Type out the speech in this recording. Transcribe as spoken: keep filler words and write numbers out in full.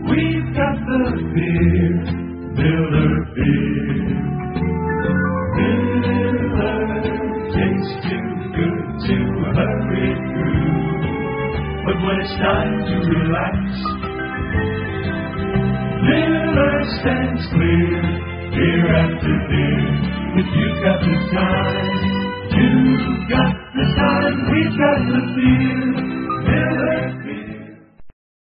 We've got the beer, Miller beer. Miller tastes too good to hurry through. But when it's time to relax, Miller stands clear, beer after beer. If you've got the time, you've got the time, we've got the beer. Miller